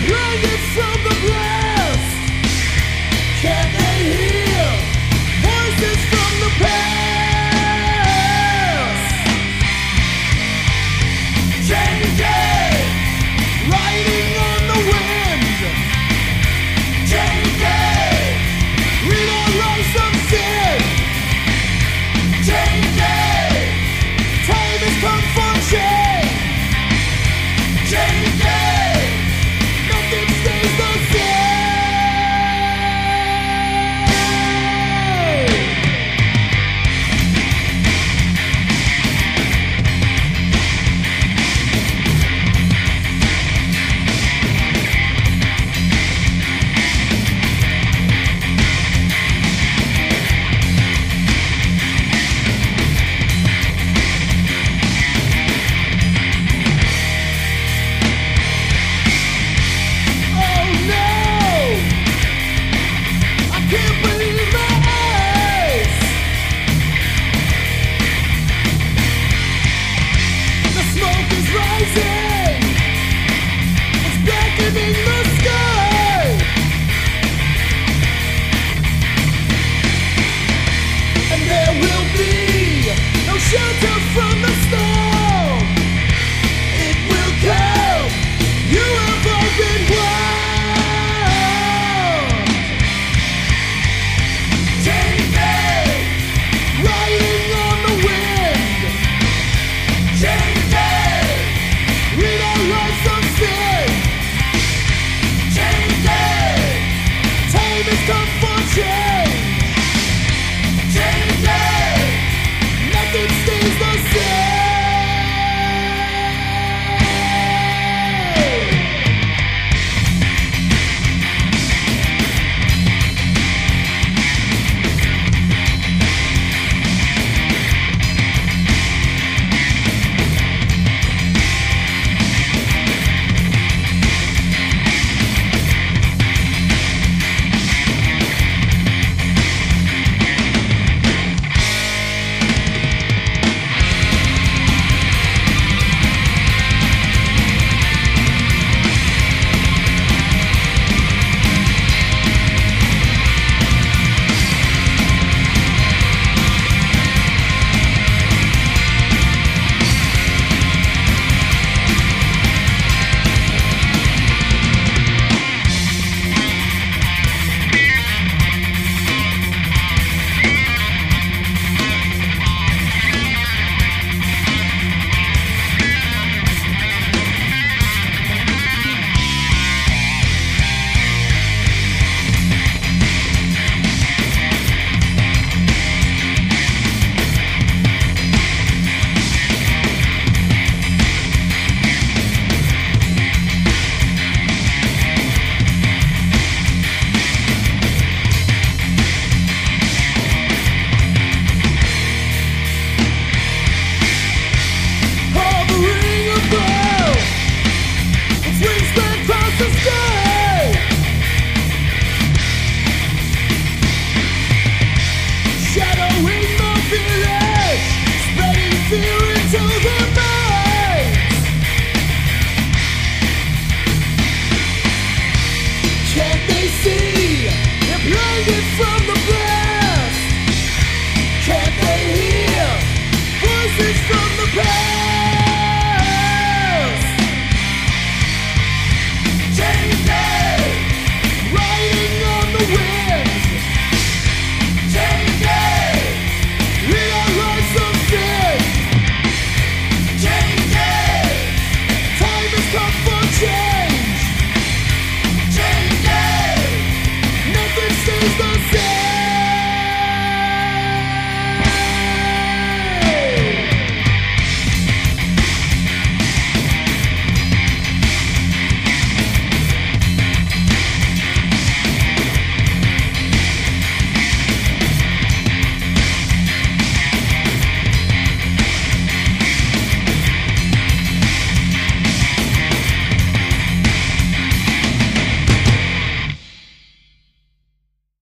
Blankets from the blast. Can they hear voices from the past? Changing, riding on the wind. Changing, read our lives of sin. Changing, time has come for change. Changing, nothing stays the same. Oh no! I can't believe my eyes. The smoke is rising. It's blackening the sky. And there will be no shelter from the storm. It will come. You have all been warned. Changing, riding on the wind. Changing, read our lives